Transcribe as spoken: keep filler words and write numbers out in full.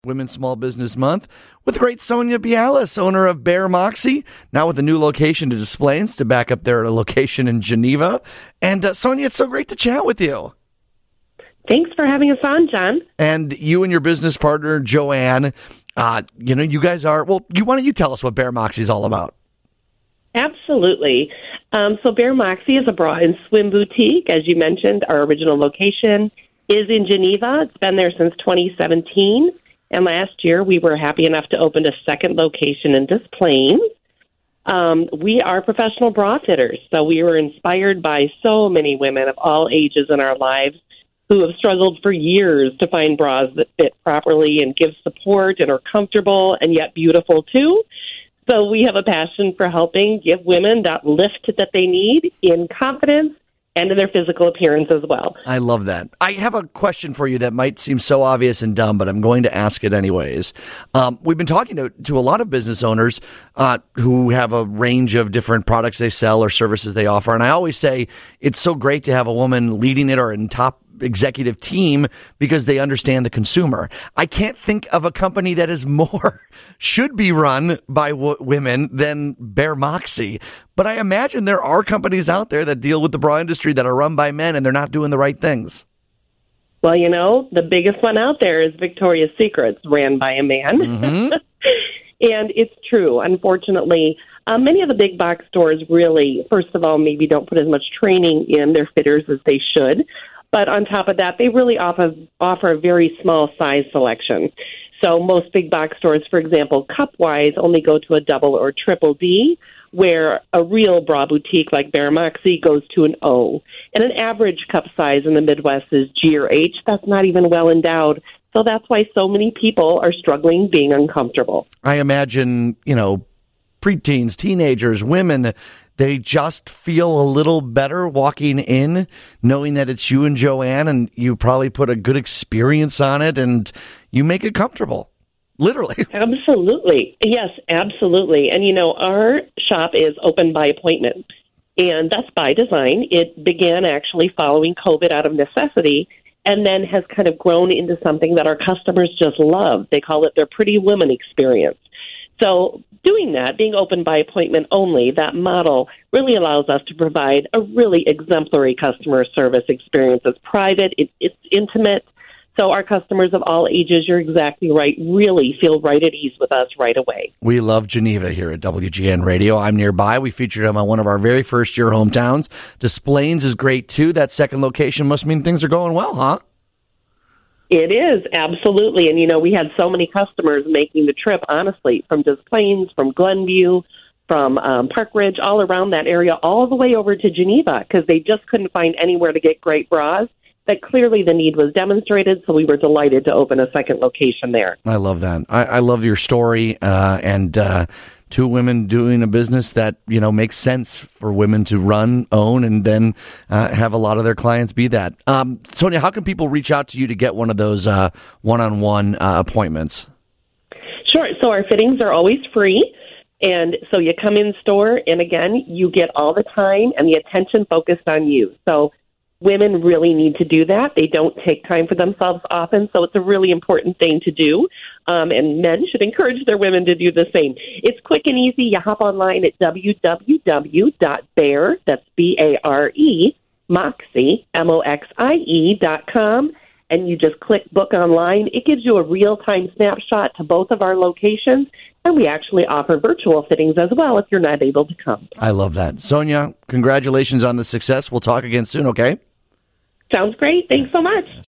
Women's Small Business Month with the great Sonia Bialis, owner of Bare Moxie, now with a new location to Des Plaines to back up their location in Geneva. And uh, Sonia, it's so great to chat with you. Thanks for having us on, John. And you and your business partner, Joanne, uh, you know, you guys are, well, you why don't you tell us what Bare Moxie is all about? Absolutely. Um, so Bare Moxie is a bra and swim boutique. As you mentioned, our original location is in Geneva. It's been there since twenty seventeen. And last year, we were happy enough to open a second location in Des Plaines. Um, we are professional bra fitters. So we were inspired by so many women of all ages in our lives who have struggled for years to find bras that fit properly and give support and are comfortable and yet beautiful, too. So we have a passion for helping give women that lift that they need in confidence and in their physical appearance as well. I love that. I have a question for you that might seem so obvious and dumb, but I'm going to ask it anyways. Um, we've been talking to, to a lot of business owners uh, who have a range of different products they sell or services they offer. And I always say it's so great to have a woman leading it or in top executive team because they understand the consumer. I can't think of a company that is more should be run by w- women than Bare Moxie. But I imagine there are companies out there that deal with the bra industry that are run by men and they're not doing the right things. Well, you know, the biggest one out there is Victoria's Secrets, ran by a man. Mm-hmm. And it's true. Unfortunately, uh, many of the big box stores really, first of all, maybe don't put as much training in their fitters as they should. But on top of that, they really offer offer a very small size selection. So most big box stores, for example, cup-wise, only go to a double or triple D, where a real bra boutique like Bare Moxie goes to an O. And an average cup size in the Midwest is G or H. That's not even well endowed. So that's why so many people are struggling being uncomfortable. I imagine, you know, preteens, teenagers, women, they just feel a little better walking in, knowing that it's you and Joanne, and you probably put a good experience on it, and you make it comfortable, literally. Absolutely. Yes, absolutely. And, you know, our shop is open by appointment, and that's by design. It began actually following COVID out of necessity, and then has kind of grown into something that our customers just love. They call it their Pretty Women experience. So doing that, being open by appointment only, that model really allows us to provide a really exemplary customer service experience. It's private, it, it's intimate. So our customers of all ages, you're exactly right, really feel right at ease with us right away. We love Geneva here at W G N Radio. I'm nearby. We featured them on one of our very first year hometowns. Des Plaines is great, too. That second location must mean things are going well, huh? It is, absolutely. And, you know, we had so many customers making the trip, honestly, from Des Plaines, from Glenview, from um, Park Ridge, all around that area, all the way over to Geneva, because they just couldn't find anywhere to get great bras. That clearly the need was demonstrated, so we were delighted to open a second location there. I love that. I, I love your story, uh, and uh, two women doing a business that, you know, makes sense for women to run, own, and then uh, have a lot of their clients be that. Um, Sonia, how can people reach out to you to get one of those uh, one-on-one uh, appointments? Sure. So our fittings are always free. And so you come in store, and again, you get all the time and the attention focused on you. So women really need to do that. They don't take time for themselves often, so it's a really important thing to do. Um, and men should encourage their women to do the same. It's quick and easy. You hop online at w w w dot bare, that's B A R E, Moxie, M O X I E dot com, and you just click book online. It gives you a real-time snapshot to both of our locations, and we actually offer virtual fittings as well if you're not able to come. I love that. Sonia, congratulations on the success. We'll talk again soon, okay? Sounds great. Thanks so much.